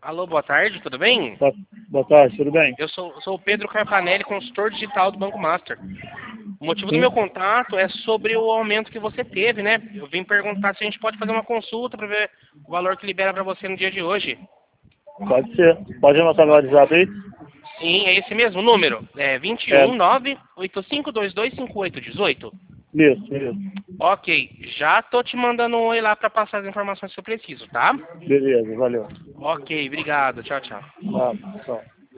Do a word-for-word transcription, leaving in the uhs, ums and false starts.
Alô, boa tarde, tudo bem? Boa, boa tarde, tudo bem? Eu sou, sou o Pedro Carpanelli, consultor digital do Banco Master. O motivo do Sim. meu contato é sobre o aumento que você teve, né? Eu vim perguntar se a gente pode fazer uma consulta para ver o valor que libera para você no dia de hoje. Pode ser. Pode anotar meu WhatsApp aí? Sim, é esse mesmo número. É É, vinte e um, nove, oito cinco dois dois, cinco oito um oito. isso, isso. Ok, já tô te mandando um oi lá para passar as informações que eu preciso, tá? Beleza, valeu. Ok, obrigado. Tchau, tchau. Ah, tchau.